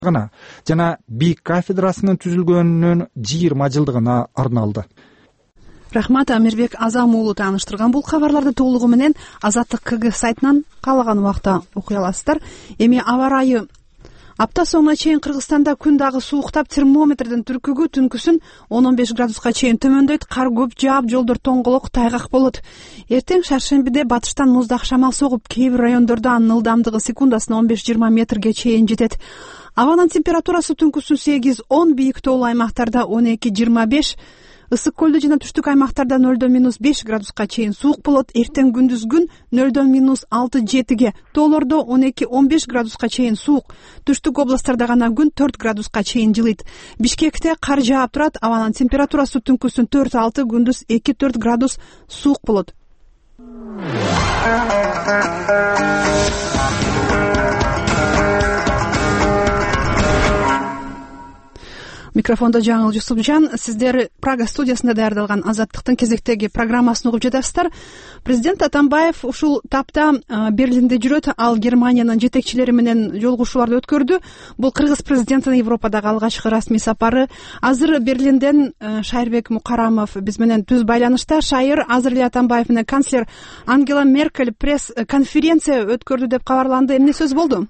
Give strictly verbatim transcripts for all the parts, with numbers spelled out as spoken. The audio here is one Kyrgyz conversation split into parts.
гана жана бийик кафедрасынын түзүлгөнүнүн жыйырма жылдыгына арналды. Рахмат, Амирбек Азам уулу тааныштырган бул кабарларды толугу менен Азаттык КГ сайтынан каалаган убакта окуй аласыздар. Эми аба ырайы апта соңуна чейин Кыргызстанда күн дагы сууктап, термометрдин түркүгү түнкүсүн он он беш градуска чейин төмөндөйт, кар көп жаап, жолдор тоңголок, тайгак болот. Эртең шаршембиде батыштан муздак шамал согуп, кээ бир райондордо анын ылдамдыгы секундасына он беш жыйырма метрге чейин жетет. Абанын температурасы түнкүсүн сегиз он, бийик тоолуу аймактарда он эки жыйырма беш, ысык көлдө жана түштүк аймактарда нөлдөн минус беш градуска чейин суук болот. Эртең күндүз күн нөлдөн минус алты жетиге, тоолордо он эки он беш градуска чейин суук. Түштүк областтарда гана күн төрт градуска чейин жылыйт. Бишкекте кар жаап турат. Абанын температурасы түнкүсүн төрт алты, күндүз эки төрт градус суук болот. Микрофондо Жаңыл Жусупжан. Сиздер Прага студиясында даярдалган Азаттыктын кезектеги программасын угуп жатасыздар. Президент Атамбаев ушул тапта Берлинде жүрөт. Ал Германиянын жетекчилери менен жолугушууларды өткөрдү. Бул Кыргыз президентинин Европадагы алгачкы расмий сапары. Азыр Берлинден Шайырбек Мукарамов биз менен түз байланышта. Шайыр, азыр эле Атамбаев менен канцлер Ангела Меркель пресс конференция өткөрдү деп кабарланды. Эмне сөз болду?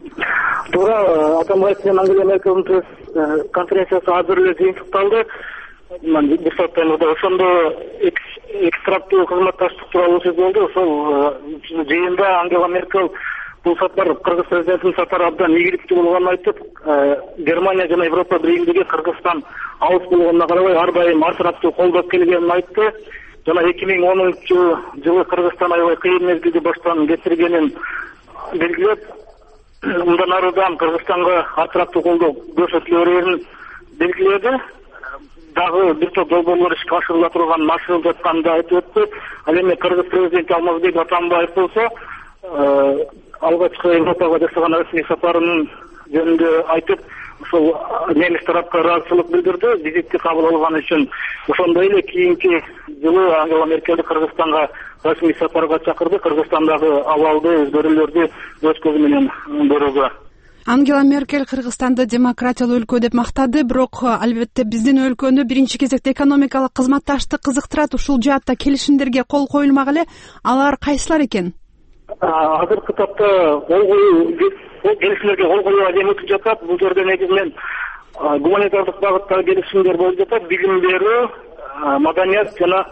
Туура, Атамбаев менен Ангела Меркельдин пресс конференциясы азыр эле жыйынтыкталды. Бир сааттан мурда ошондо экстраптуу кызматташтык тууралуу сөз болду. Ошол жыйында Ангела Меркель бул сапар Кыргыз президентинин сапары абдан ийгиликтүү болгонун айтып, Германия жана Европа биримдиги Кыргызстан алыс болгонуна карабай ар дайым артырактуу колдоп келгенин айтты. Жана эки миң онунчу жылы Кыргызстан аябай кыйын мезгилди баштан кечиргенин белгилеп, мындан арыдан Кыргызстанга артырактуу колдоо көрсөтүлө берерин белгиледи. Дагы бир топ долбоорлор ишке ашырыла турган, ашырылып жатканын да айтып өттү. Ал эми Кыргыз президенти Алмазбек Атамбаев болсо, алгачкы Европага жасаган расмий сапарынын жөнүндө айтып, ошол немис тарапка ыраазычылык билдирди, визитти кабыл алган үчүн. Ошондой эле кийинки жылы Ангела Меркельди Кыргызстанга расмий сапарга чакырды, Кыргызстандагы абалды, өзгөрүүлөрдү өз көзү менен көрүүгө. Ангела Меркель Кыргызстанды демократиялуу өлкө деп мактады, бирок албетте биздин өлкөнү биринчи кезекте экономикалык кызматташтык кызыктырат. Ушул жаатта келишимдерге кол коюлмак эле. Алар кайсылар экен? Азыркы тапта кол коюу, келишимдерге кол коюу адем өтүп жатат. Бул жерде негизинен гуманитардык багыттагы келишимдер болуп жатат. Билим берүү, маданият жана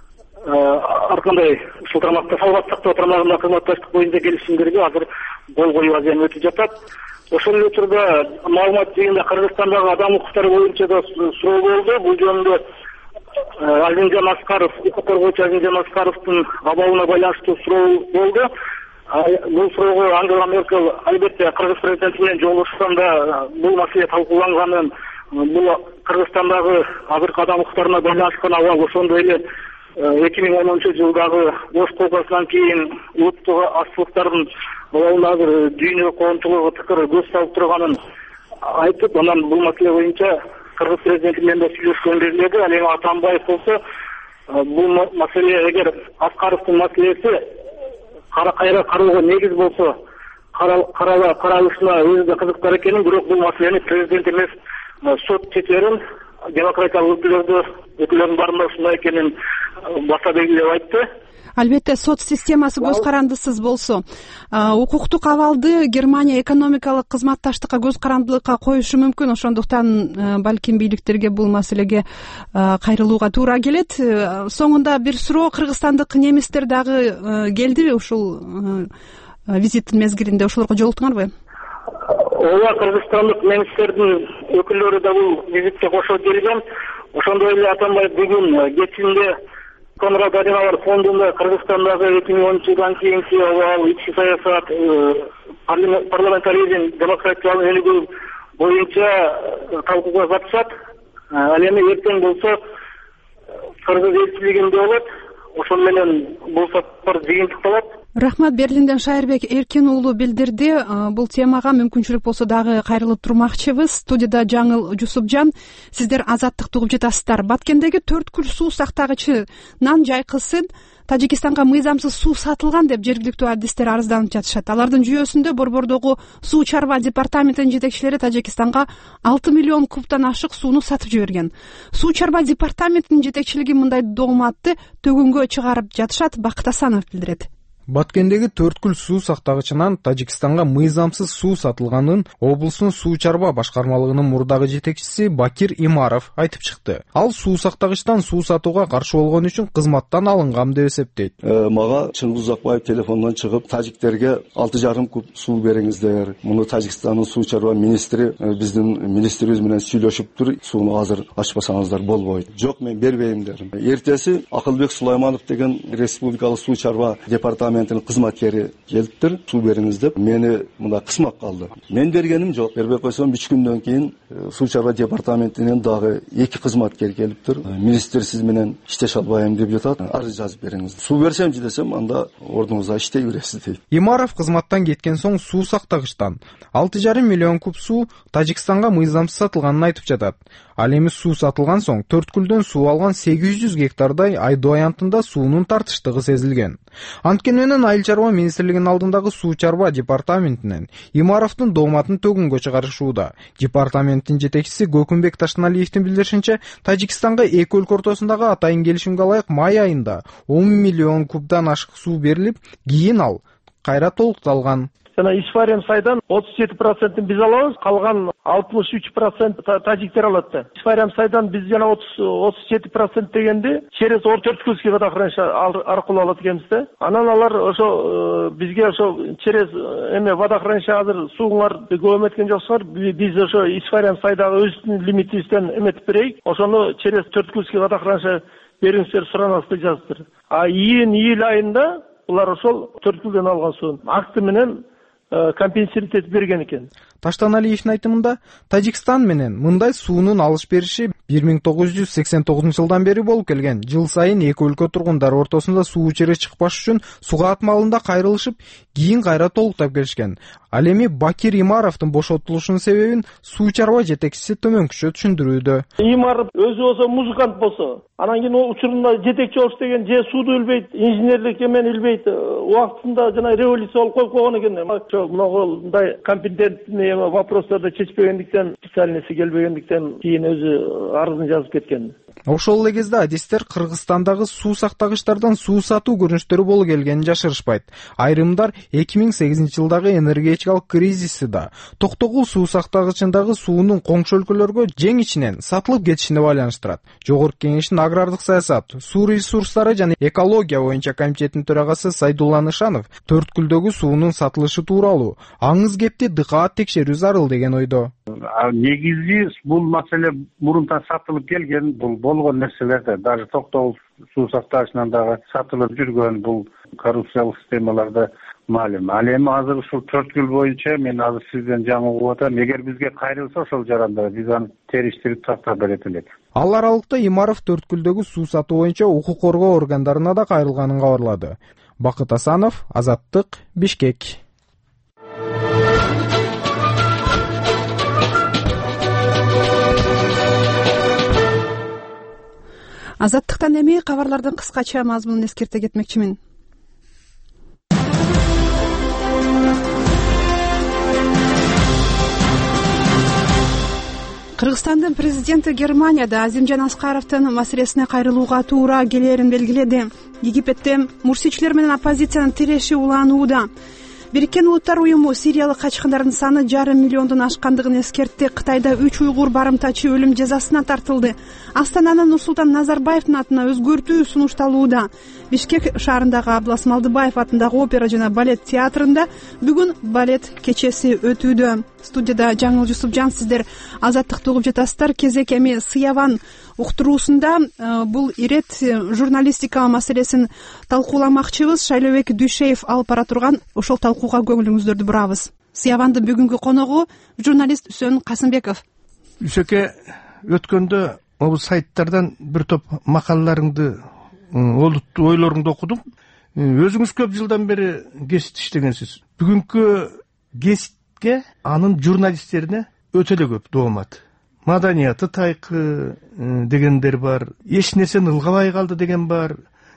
ар кандай ушул тармакта саламаттык сактоо тармагында кызматташтык боюнча келишимдерге азыр кол коюу азем өтүп жатат. Ошол эле учурда маалымат жыйында Кыргызстандагы адам укуктары боюнча да суроо болду. Бул жөнүндө Азимжан Аскаров, укук коргоочу Азимжан Аскаровдун абалына байланыштуу суроо болду. Бул суроого Ангела Меркель албетте Кыргыз президенти менен жолугушканда бул маселе талкууланганын, бул Кыргызстандагы азыркы адам укуктарына байланышкан абал ошондой эле эки миң онунчу жылдагы ош колгосунан кийин улуттук аштыктардын абалына азыр дүйнө коомчулугу тыкыр көз салып турганын айтып, анан бул маселе боюнча Кыргыз президенти менен да сүйлөшкөнүн белгиледи. Ал эми Атамбаев болсо, бул маселе эгер Аскаровдун маселеси кайра кароого негиз болсо, каралышына өзү да кызыктар экенин, бирок бул маселени президент эмес сот чечерин, демократиялык өкүлдөрдүн баарында ушундай экенин баса белгилеп айтты. Албетте сот системасы көз карандысыз болсо, укуктук абалды Германия экономикалык кызматташтыкка көз карандылыкка коюшу мүмкүн. Ошондуктан балким бийликтерге бул маселеге кайрылууга туура келет. Соңунда бир суроо, кыргызстандык немистер дагы келдиби ушул визиттин мезгилинде? Ошолорго жолуктуңарбы? Ооба, кыргызстандык немистердин өкүлдөрү да бул визитке кошо келген. Ошондой эле Атамбаев бүгүн кечинде Конрад Аденауэр фондунда Кыргызстандагы эки миң онунчу жылдан кийинки абал, ички саясат, парламентаризм, демократиялык өнүгүү боюнча талкууга катышат. Ал эми эртең болсо Кыргыз элчилигинде болот. Ошол менен бул сапар жыйынтыкталат. Рахмат. Берлинден Шайырбек Эркин уулу билдирди. Бул темага мүмкүнчүлүк болсо дагы кайрылып турмакчыбыз. Студияда Жаңыл Жусупжан. Сиздер Азаттыкты угуп жатасыздар. Баткендеги төрт күл суу сактагычынан жайкысын Тажикстанга мыйзамсыз суу сатылган деп жергиликтүү адистер арызданып жатышат. Алардын жүйөсүндө Борбордогу суу чарба департаментинин жетекчилери Тажикстанга алты миллион кубтан ашык сууну сатып жиберген. Суу чарба департаментинин жетекчилиги мындай дооматты төгүнгө чыгарып жатышат, Бакыт Асанов билдирет. Баткендеги Төрткүл суу сактагычынан Тажикстанга мыйзамсыз суу сатылганын облустун суу чарба башкармалыгынын мурдагы жетекчиси Бакир Имаров айтып чыкты. Ал суу сактагычтан суу сатууга каршы болгон үчүн кызматтан алынгам деп эсептейт. Мага Чыңгыз Узакбаев телефондон чыгып, тажиктерге алты жарым куб суу бериңиздер. Муну Тажикстандын суу чарба министри биздин министрибиз менен сүйлөшүптүр. Сууну азыр ачпасаңыздар болбойт. Жок, мен бербейм дедим. Эртеси Акылбек Сулайманов деген республикалык суу чарба департамент кызматкери келиптир, суу бериңиз деп мени мында кысмак калды. Мен бергеним жок. Бербей койсом үч күндөн кийин суу чарба департаментинен дагы эки кызматкер келиптир. Министр сиз менен иштеше албайм деп жатат. Арыз жазып бериңиз. Суу берсемчи десем, анда ордуңузда иштей бересиз дейт. Имаров кызматтан кеткен соң суу сактагычтан алты жарым миллион куб суу Тажикстанга мыйзамсыз сатылганын айтып жатат. Ал эми суу сатылган соң Төрткүлдөн суу алган сегиз жүз гектардай Айдоо аянтында суунун тартыштыгы сезилген. Анткени менен Айыл чарба министрлигинин алдындагы суу чарба департаментинен Имаровдун дооматын төгүнгө чыгарышууда. Департаменттин жетекчиси Көкүнбек Таштаналиевдин билдиришинче, Тажикстанга эки өлкө ортосундагы атайын келишимге ылайык май айында он миллион кубдан ашык суу берилип, кийин ал кайра толукталган. Жана Ишфарем сайдан отуз жети процентин биз алабыз, калган алтымыш үч процент тажиктер алат да. Ишфарем сайдан биз жана отуз жети процент дегенде через Ор-Төрткүлский водохранилище аркылуу алат экенбиз да. Анан алар ошо бизге ошо через эме водохранилище азыр сууңар көп эметкен жоксуңар, биз ошо Ишфарем сайдагы өзүбүздүн лимитибизден эметип берейик. Ошону через Төрткүлский водохранилище бериңиздер суранабыз деп жазыптыр. А июнь июль айында булар ошол Төрткүлдөн алган суун акты менен компенсировать этип берген экен. Таштаналиевдин айтымында, Тажикстан менен мындай суунун алыш бериши бир миң тогуз жүз сексен тогузунчу жылдан бери болуп келген. Жыл сайын эки өлкө тургундары ортосунда суу чире чыкпаш үчүн сугат маалында кайрылышып, кийин кайра толуктап келишкен. Ал эми Бакир Имаровдун бошотулушунун себебин суу чарба жетекчиси төмөнкүчө түшүндүрүүдө. Имаров өзү болсо музыкант болсо, анан кийин ол учурунда жетекчи болуш деген же сууду билбейт, инженерлик эмени билбейт, убактында жана революция болуп коюп койгон экен. Ошо мындай компетентный вопростарды чечпегендиктен, специальныйсы келбегендиктен кийин өзү арызын жазып кеткен. Ошол эле кезде адистер Кыргызстандагы суу сактагычтардан суу сатуу көрүнүштөрү боло келгенин жашырышпайт. Айрымдар эки миң сегизинчи жылдагы энергетикалык кризисти да Токтогул суу сактагычындагы суунун коңшу өлкөлөргө жең ичинен сатылып кетишине байланыштырат. Жогорку Кеңештин агрардык саясат, суу ресурстары жана экология боюнча комитетинин төрагасы Сайдулла Нышанов Төрткүлдөгү суунун сатылышы тууралуу аңыз кепти дыкаат текшерүү зарыл деген ойдо. Негизи бул маселе мурунтан сатылып келген, бул болгон нерселерде, даже Токтогул суу сактагычынан дагы сатылып жүргөн бул коррупциялык системаларда маалым. Ал эми азыр ушул Төрткүл боюнча мен азыр сизден жаңы угуп атам. Эгер бизге кайрылса ошол жаранда биз аны териштирип тактап берет элек. Ал аралыкта Имаров Төрткүлдөгү суу сатуу боюнча укук коргоо органдарына да кайрылганын кабарлады. Бакыт Асанов, Азаттык, Бишкек. Азаттыктан эми кабарлардын кыскача мазмунун эскерте кетмекчимин. Кыргызстандын президенти Германияда Азимжан Аскаровдун маселесине кайрылууга туура келерин белгиледи. Египетте мурсичилер менен оппозициянын тиреши уланууда. Бириккен Улуттар уюму сириялык качкындардын саны жарым миллиондон ашкандыгын эскертти. Кытайда үч уйгур барымтачы өлүм жазасына тартылды. Астананы Нурсултан Назарбаевдин атына өзгөртүү сунушталууда. Бишкек шаарындагы Абылас Малдыбаев атындагы опера жана балет театрында бүгүн балет кечеси өтүүдө. Студияда Жаңыл Жусупжан, сиздер Азаттыкты угуп жатасыздар. Кезек эми Сыяван уктуруусунда бул ирет журналистика маселесин талкууламакчыбыз. Шайлообек Дүйшеев алып бара турган ошол талкууга көңүлүңүздөрдү бурабыз. Сыявандын бүгүнкү коногу журналист Үсөн Касымбеков. Үсөкө, өткөндө могу сайттардан бир топ макалаларыңды, ойлоруңду окудум. Өзүңүз көп жылдан бери гезит иштегенсиз. Бүгүнкү гезитке анын журналисттерине өтө эле көп доомат. Маданияты тайкы дегендер бар, эч нерсени ылгабай калды деген бар.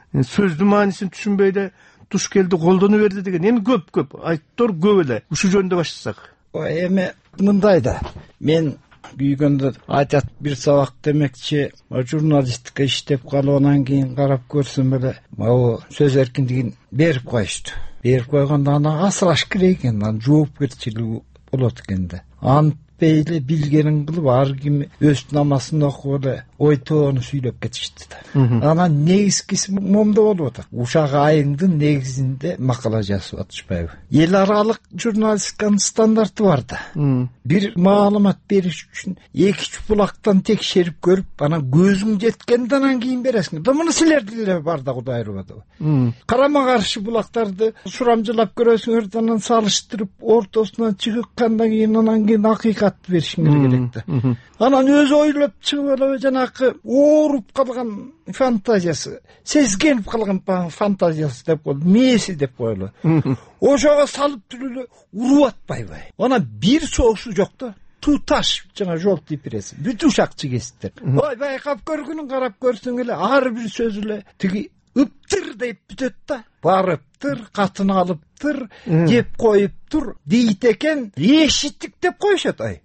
сөздүн маанисин түшүнбөй эле туш келди колдону берди деген эми көп көп айттор көп эле. Ушул жөнүндө баштасак. Эми мындай да, мен күйгөндө айтат бир сабак демекчи, журналистика иштеп калып анан кийин карап көрсөм эле могу сөз эркиндигин берип коюшту. Берип койгондо аны асыраш керек экен, анан жоопкерчилиги болот экен да. Антпей эле билгенин кылып, ар ким өз намасын окуп эле ойтоону сүйлөп кетишти да. Анан негизгиси момда болуп атат. Ушак айыңдын негизинде макала жазып атышпайбы? Эл аралык журналистиканын стандарты бар да. Бир маалымат бериш үчүн эки үч булактан текшерип көрүп, анан көзүң жеткенде анан кийин бересиң. Да муну силерде эле бар да, Кудай ырбады. Карама каршы булактарды сурамжылап көрөсүңөр, анан салыштырып, ортосунан чыгыккандан кийин анан кийин акыйкатты беришиңер керек да. Анан өзү ойлоп чыгып эле жанакы ооруп калган фантазиясы, сезгенип калган фантазиясы деп коелу, мээси деп коелу. Ошого салып түлүлө уруп атпайбы? Анан бир соосу жок да. Туташ жана желтый пресс. Бүт ушакчы кесиптер. Ой, байкап көргүнүн карап көрсөң эле ар бир сөз эле тиги ыптыр деп бүтөт да. Барыптыр, катын алыптыр, жеп коюптур дейт экен. Эшиттик деп коюшат ай.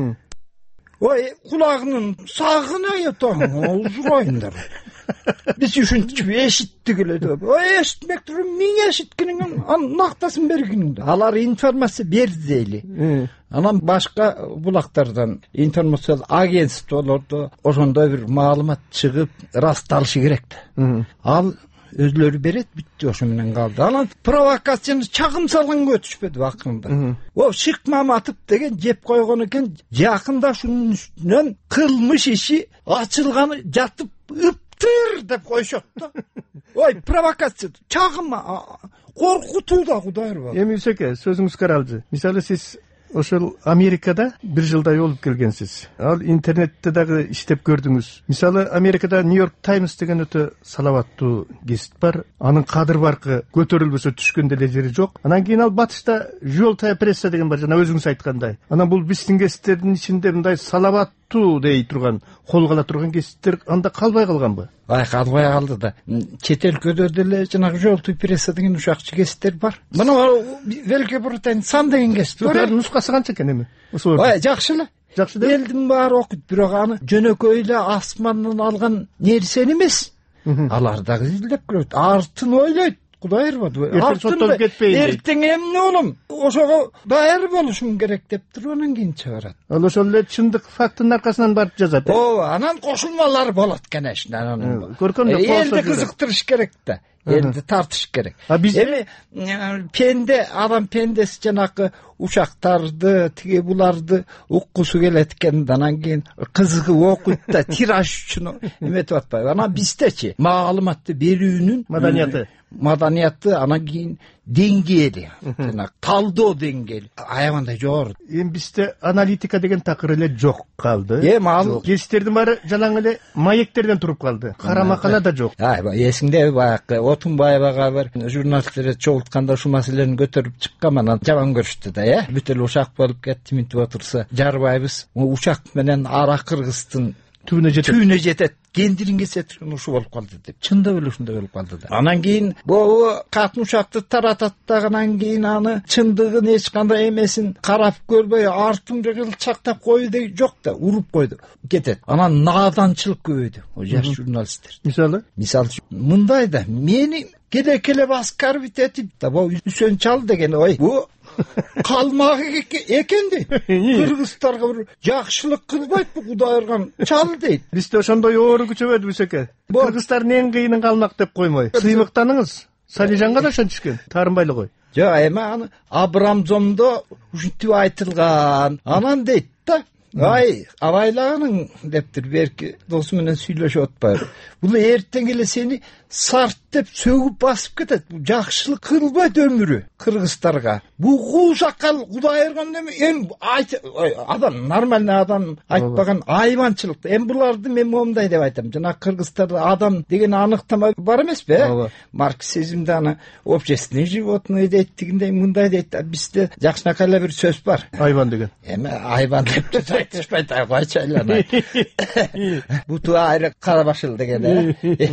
Ой, кулагынын сагына ятаң, озгойндар. Биз ушинтип эшиттик эле деп. Ой, эшитмек туруп, миң эшиткениңин нактасын бергиниңди. Алар информация берди дейли. Анан башка булактардан информациялык агентстволордо ошондой бир маалымат чыгып расталышы керек да. Ал өзлөрү берет, бүттү, ошо менен калды. Анан провокацияны чагым салганга өтүшпөдү акырында. О, Шык Маматов деген жеп койгон экен, жакында шунун үстүнөн кылмыш иши ачылганы жатып ыптыр деп коюшат да. Ой, провокация, чагым коркутуу да, Кудай ырбады. Эми Үсеке, сөзүңүз каралжы. Мисалы сиз ошол Америкада бир жылдай болуп келгенсиз. Ал интернетте дагы иштеп көрдүңүз. Мисалы Америкада Нью-Йорк Таймс деген өтө салаваттуу гезит бар. Анын кадыр баркы көтөрүлбөсө түшкөн деле жери жок. Анан кийин ал батышта желтая пресса деген бар, жана өзүңүз айткандай. Анан бул биздин гезиттердин ичинде мындай салаваттуу дей турган, колго ала турган гезиттер анда калбай калганбы? Ай, калбай калды да. Чет өлкөдө деле жанагы желтый пресса деген ушакчы гезиттер бар. Мына Великобритания сан деген гезит бар. Нускасы канча экен эми? Ой, жакшы эле. Жакшы деп. Элдин баары окуйт, бирок аны жөнөкөй эле асмандан алган нерсени эмес. Алар дагы изилдеп көрөт, артын ойлойт. Кудай ырбады. Артын кетпейин. Эртең эмне болом? Ошого даяр болушум керек деп туруп анан кийин чыгарат. Ал ошол эле чындык фактынын аркасынан барып жазат. О, анан кошулмалар болот, конечно, анан. Көркөмдүк болсо. Элди кызыктырыш керек да. Элди тартыш керек. Эми пенде, адам пендеси жанакы ушактарды, тиги буларды уккусу келет экен, анан кийин кызыгып окуйт да, тираж үчүн эметип атпайбы. Анан биздечи маалыматты берүүнүн маданияты маданияты анан кийин деңгээли, жана талдоо деңгээли аябандай жогору. Эми бизде аналитика деген такыр эле жок калды. Эми ал гезиттердин баары жалаң эле маектерден туруп калды. Кара макала да жок. Ай, эсиңдеби баягы Отунбаевага бир журналисттер чогултканда ушул маселени көтөрүп чыккан, анан жаман көрүштү да, э? Бүт эле ушак болуп кетти, мынтип отурса, жарбайбыз. Ушак менен ара кыргыздын түбүнө жетет. Түбүнө жетет. Кендирин кесет ушул болуп калды деп. Чындап эле ушундай болуп калды да. Анан кийин бул катын ушакты таратат дагынан кийин аны чындыгын эч кандай эмесин карап көрбөй артын кылчактап кою деген жок да, уруп койду. Кетет. Анан наданчылык көбөйдү. О жаш журналисттер. Мисалы? Мисалы мындай да, мени келе-келе оскорбить этип да, бу Үсөн Чал деген, ой, бу калмагы экен дейт. Кыргыздарга бир жакшылык кылбайт бу Кудай ырган Чал дейт. Бизде ошондой оору күчөбөдү Үсеке. Кыргыздардын эң кыйынын калмак деп коймой. Сыймыктаныңыз. Салижанга да ошон түшкөн. Таарынбай эле кой. Жок, эми аны Абрамзомдо ушинтип айтылган. Анан дейт да, ай, абайлаганың дептир, берки досу менен сүйлөшүп атпайбы. Бул эртең эле сени сарт деп сөгүп басып кетет. Бул жакшылык кылбайт өмүрү. кыргыздарга бул куусакал Кудай берген эме эми адам нормальный адам айтпаган айванчылык. Эми буларды мен момундай деп айтам. Жана кыргыздарда адам деген аныктама бар эмеспи? Марксизмде аны общественный животное дейт дегендей мындай дейт. Бизде жакшынакай эле бир сөз бар. Айван деген. Эми айван деп айтышпайт, койчу айлана. Буту айры кара башыл деген э.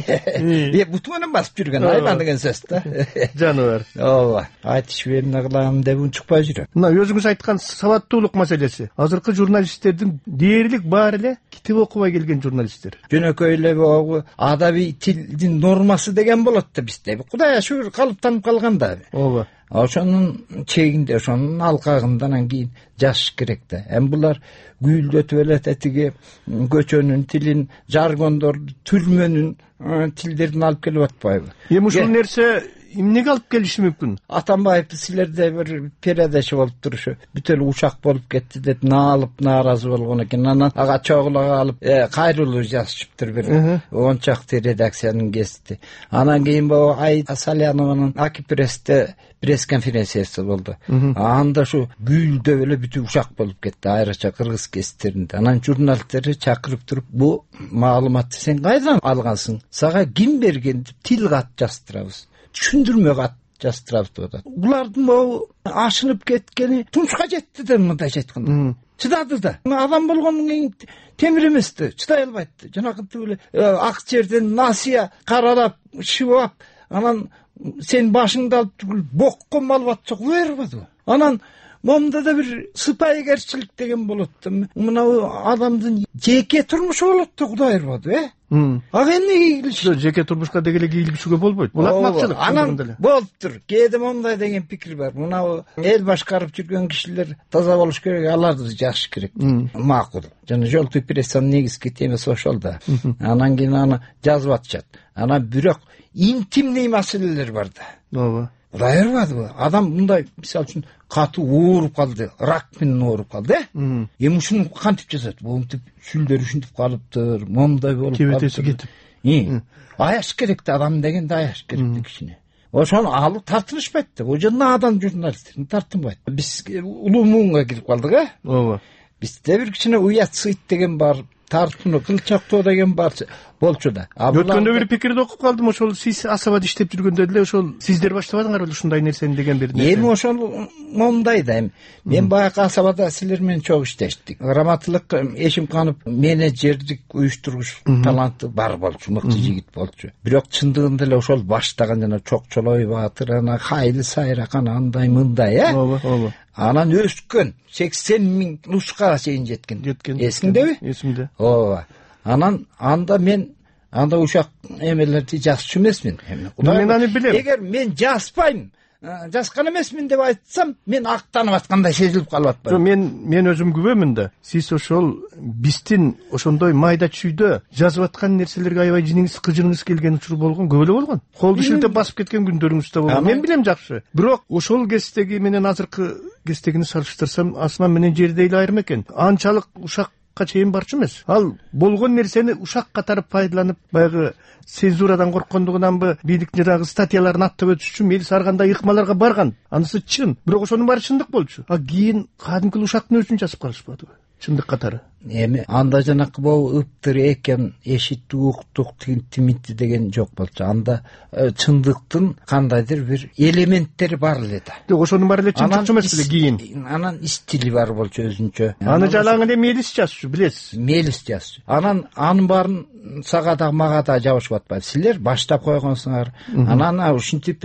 Э буту менен басып жүргөн айван деген сөз да. Жаныбар. Ооба. Айтышып эмне кылам деп унчукпай жүрөм. Мына өзүңүз айткан сабаттуулук маселеси. Азыркы журналисттердин дээрлик баары эле китеп окубай келген журналисттер. Жөнөкөй эле адабий тилдин нормасы деген болот да бизде. Кудайга шүгүр калыптанып калган да. Ооба. Ошонун чегинде, ошонун алкагында анан кийин жазыш керек да. Эми булар гүйлдөтүп эле тиги көчөнүн тилин, жаргондорду, түрмөнүн тилдерин алып келип атпайбы? Эми ушул нерсе эмнеге алып келиши мүмкүн? Атамбаев силерде бир передача болуп турушу, бүт эле учак болуп кетти деп наалып нааразы болгон экен. Анан ага чогулага алып кайрылуу жазышыптыр бир он чакты редакциянын гести. Анан кийин бу Айда Салянованын Аки престе пресс-конференциясы болду. Анда ушу гүйлдөп эле бүт учак болуп кетти, айрыкча кыргыз гесттеринде. Анан журналисттерди чакырып туруп, бу маалыматты сен кайдан алгансың? Сага ким берген деп тил кат жаздырабыз. Түшүндүрмө кат жаздырабыз деп атат. Булардын могу ашынып кеткени тунчка жетти да мындай жеткенде. Чыдады да. Адам болгондон кийин темир эмести, чыдай албайт. Жанагы эле ак жерден насыя каралап, шыбап, анан сен башыңды алып түгүл бокко маалымат чогуу бербеди. Анан момда да бир сыпайыгерчилик деген болот да. Мына адамдын жеке турмушу болот да, Кудай бербеди, э? Ага эмнеге кийилиши? Жеке турмушка дегеле кийилишүүгө болбойт. Бул акмакчылык. Анан болуптур. Кээде момдай деген пикир бар. Мына эл башкарып жүргөн кишилер таза болуш керек, аларды жазыш керек. Макул. Жана жолтуу прессанын негизги темасы ошол да. Анан кийин аны жазып атышат. Анан бирок интимный маселелер бар да. Ооба. Кудай бербеди. Адам мындай, мисалы үчүн, катуу ооруп калды, рак менен ооруп калды, э? Эми ушуну кантип жазат? Момтип сүлдөр ушинтип калыптыр, момдай болуп калыптыр. Кебетеси кетип. И, аяш керек да, адам дегенде аяш керек да кишине. Ошону алып тартынышпайт да. О жерде адам журналисттерин тартынбайт. Биз улуу муунга кирип калдык, э? Ооба. Бизде бир кичине уят сыйт деген бар, тартынуу, кылчактоо деген бар болчу да. Өткөндө бир пикирди окуп калдым, ошол сиз асабат иштеп жүргөндө эле ошол сиздер баштабадыңар ушундай нерсени деген бир нерсе. Эми ошол момундай да эми. Мен баягы асабада силер менен чогуу иштештик. Раматылык Эшимканов менеджердик уюштургуч таланты бар болчу, мыкты жигит болчу. Бирок чындыгында эле ошол баштаган жана Чокчолой Баатыр, ана Хайли Сайракан андай мындай, э? Ооба, ооба. Анан өскөн сексен миң нускага чейин жеткен. Жеткен. Эсиңдеби? Эсимде. Ооба. Анан анда мен анда ушак эмелерди жазчу эмесмин. Мен аны билем. Эгер мен жазбайм, жазган эмесмин деп айтсам, мен актанып аткандай сезилип калып атпайбы? Жок, мен мен өзүм күбөмүн да. Сиз ошол биздин ошондой майда чүйдө жазып аткан нерселерге аябай жиниңиз кыжырыңыз келген учур болгон, көп эле болгон. Колду шилтеп басып кеткен күндөрүңүз да болгон. Мен билем жакшы. Бирок ошол кездеги менен азыркы кездегини салыштырсам, асман менен жердей эле айрым экен. Анчалык ушак чейин барчу эмес. Ал болгон нерсени ушак катары пайдаланып, баягы цензурадан корккондугунанбы, бийликтин жанагы статьяларын аттап өтүш үчүн мейли саргандай ыкмаларга барган. Анысы чын. Бирок ошонун баары чындык болчу. А кийин кадимки ушактын өзүн жазып калышпадыбы? Чындык катары. Эми анда жанакы бул ыптыр экен, эшиттик, уктук, тимитти деген жок болчу. Анда чындыктын кандайдыр бир элементтери бар эле да. Жок, ошонун баары эле чындык эмес эле кийин. Анан стили бар болчу өзүнчө. Аны жалаң эле мелис жазчу, билесиз. Мелис жазчу. Анан анын баарын сага да мага да жабышып атпайт. Силер баштап койгонсуңар. Анан ушинтип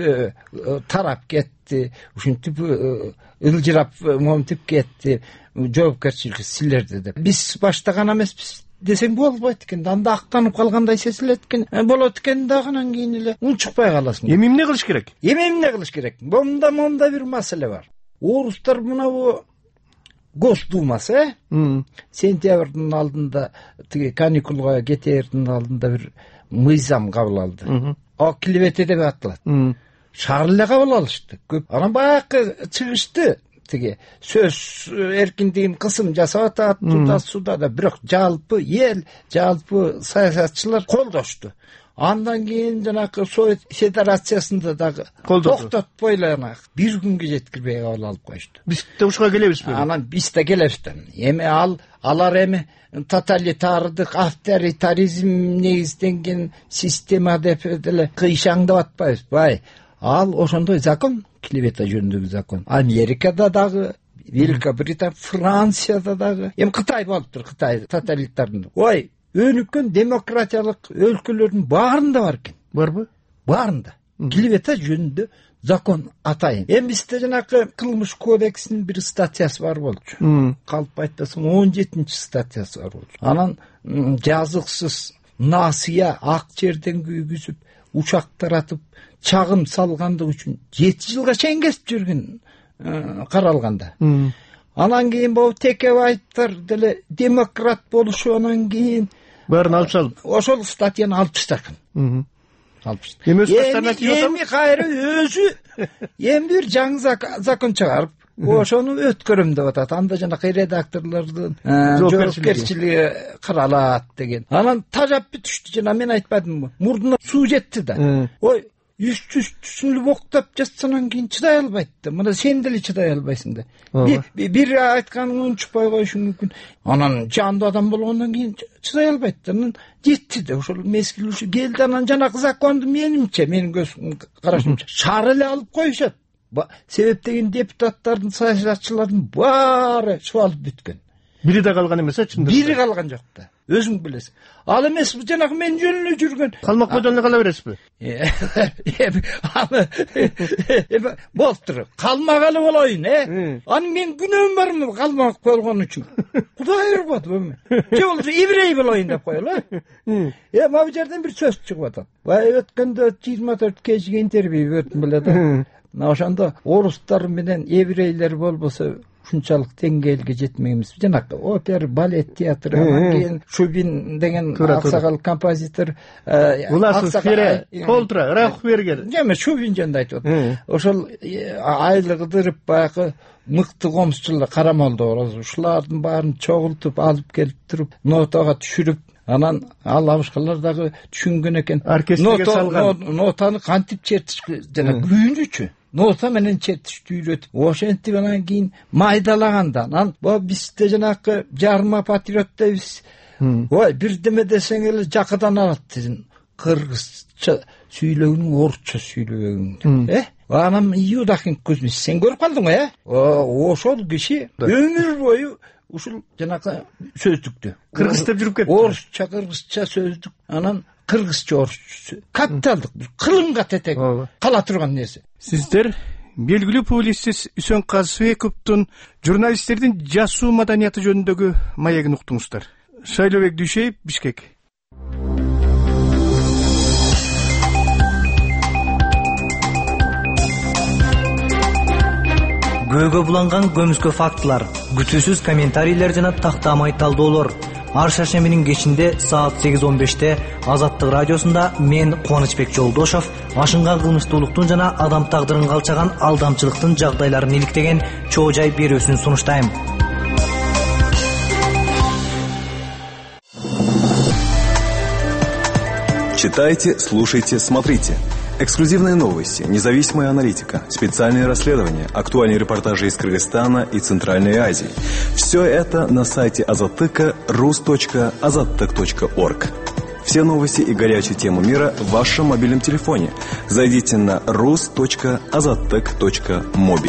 тарап кетти, ушинтип ылжырап момтип кетти. Жоопкерчилик силерде деп. Биз баштаган эмеспиз десең болбойт экен. Анда актанып калгандай сезилет экен. Болот экен дагы анан кийин эле унчукпай каласың. Эми эмне кылыш керек? Эми эмне кылыш керек? Момда момда бир маселе бар. Орустар мына Госдумасы, э? Сентябрдын алдында тиги каникулга кетердин алдында бир мыйзам кабыл алды. Ак килбети деп аталат. Шаар эле кабыл алышты. Көп. Анан баягы чыгышты тиги сөз эркиндигин кысым жасап атат туда суда да, бирок жалпы эл, жалпы саясатчылар колдошту. Андан кийин жанагы Совет Федерациясында дагы токтотпой эле бир күнгө жеткирбей кабыл алып коюшту. Биз да ушуга келебизби? Анан биз да келебиз. Эми ал алар эми тоталитардык, авторитаризм негизденген система деп деле кыйшаңдап атпайбыз. Бай, ал ошондой закон, клевета жөнүндөгү закон. Америкада дагы, Великобритания, Францияда дагы, эми Кытай болуптур, Кытай тоталитардын. Ой, өнүккөн демократиялык өлкөлөрдүн баарында бар экен. Барбы? Баарында. Клевета жөнүндө закон атайын. Эми бизде жанагы кылмыш кодексинин бир статьясы бар болчу. Калп айтсам он жетинчи статьясы бар болчу. Анан жазыксыз насыя ак жерден күйгүзүп, учак таратып, чагым салгандык үчүн жети жылга чейин кесип жүргөн каралганда. Анан кийин бул Текебаевдер деле демократ болушу, анан кийин баарын алып салып, ошол статьяны алып таштаган. Алып таштаган. Эми өз эми кайра өзү эми бир жаңы закон чыгарып, ошону өткөрөм деп атат. Анда жанагы редакторлордун жоопкерчилиги каралат деген. Анан тажап бүтүштү. Жана мен айтпадымбы, мурдуна суу жетти да. Ой, үстү-үстүн боктоп жатсанан кийин чыдай албайт да. Мына сен деле чыдай албайсың да. Бир айтканын унчукпай коюшуң мүмкүн. Анан жандуу адам болгондон кийин чыдай албайт да. Анан жетти да, ошол мезгил ушу келди. Анан жанагы законду менимче, менин көз карашымча шаар эле алып коюшат. Себеп деген депутаттардын, саясатчылардын баары суалып бүткөн. Бири да калган эмес, чындыгында. Бири калган жок да. Өзүң билесиң. Ал эмес жанагы мен жөнүнө жүргөн. Калмак бойдон кала бересизби? Эми аны эми болуптур. Калмагалы болоюн, э? Анын мен күнөөм бармы калмак болгон үчүн? Кудай ургат эми. Же болсо еврей болоюн деп коелу. Э, могу жерден бир сөз чыгып атат. Бай өткөндө жыйырма төрт кечиге интервью бердим беле да. Ошондо орустар менен еврейлер болбосо ушунчалык деңгээлге жетмейбиз. Жанагы опера, балет театры, анан кийин Шубин деген аксакал композитор, аксакал Колтра, Рахбергер. Эме Шубин жөнүндө айтып атат. Ошол айлыгыдырып баягы мыкты комузчулар Карамолдо, ушулардын баарын чогултуп алып келип туруп, нотага түшүрүп, анан ал абышкалар дагы түшүнгөн экен. Оркестрге салган. Нотаны кантип чертиш, жана күйүүнүчү нота менен чертишти үйрөтүп, ошентип анан кийин майдалаганда, анан бу бизде жанагы жарма патриот дейбиз. Ой, бирдеме десең эле жакыдан алат дедин. Кыргызча сүйлөгүн, орусча сүйлөгүн. Э? Анан Иудахин Кузьмич сен көрүп калдың го, э? Ошол киши өмүр бою ушул жанагы сөздүктү кыргызтеп жүрүп кетти. Орусча, кыргызча сөздүк, анан кыргызча, орусча капиталдык кылымга тетек кала турган нерсе. Сиздер белгилүү публицист Үсөн Казыбековдун журналисттердин жазуу маданияты жөнүндөгү маегин уктуңуздар. Шайлообек Дүйшеев, Бишкек. Көөгө буланган көмүскө фактылар, күтүүсүз комментарийлер жана тактамай талдоолор. Ар шаршембинин кечинде саат сегиз он беште Азаттык радиосунда мен Кубанычбек Жолдошов ашынган кылмыштуулуктун жана адам тагдырын калчаган алдамчылыктын жагдайларын иликтеген чоо жай берүүсүн сунуштайм. Читайте, слушайте, смотрите. Эксклюзивные новости, независимая аналитика, специальные расследования, актуальные репортажи из Кыргызстана и Центральной Азии. Все это на сайте Азаттыка рус точка азаттык точка орг. Все новости и горячие темы мира в вашем мобильном телефоне. Зайдите на рус точка азаттык точка моби.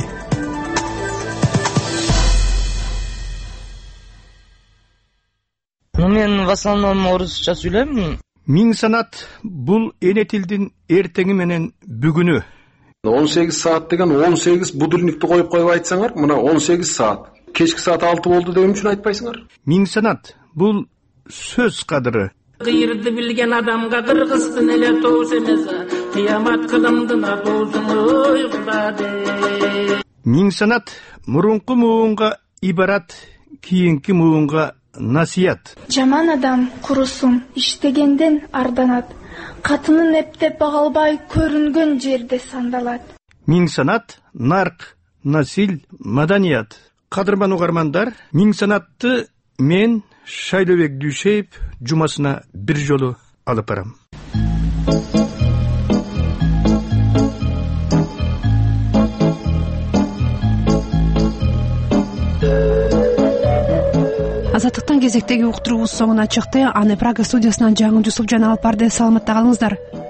Ну, мен в основном орусча сүйлөйм. Миң санат бул эне тилдин эртеңи менен бүгүнү. он сегиз саат деген он сегиз будильникти коюп коюп айтсаңар, мына он сегиз саат. Кечки саат алты болду деген үчүн айтпайсыңар. Миң санат бул сөз кадыры. Кыйырды билген адамга кыргыздын эле тоос эмес, кыямат кылымдына тоосун ой кудаде. Миң санат мурунку муунга ибарат, кийинки муунга насият. Жаман адам курусун иштегенден арданат. Катынын эптеп бага албай көрүнгөн жерде сандалат. Миң санат нарк насил, маданият. Кадырман угармандар, миң санатты мен Шайлообек Дүйшеев жумасына бир жолу алып барам. Азаттыктан кезектеги уктуруубуз соңуна чыкты. Аны Прага студиясынан жаңы Жусуп жана алып барды. Саламатта калыңыздар.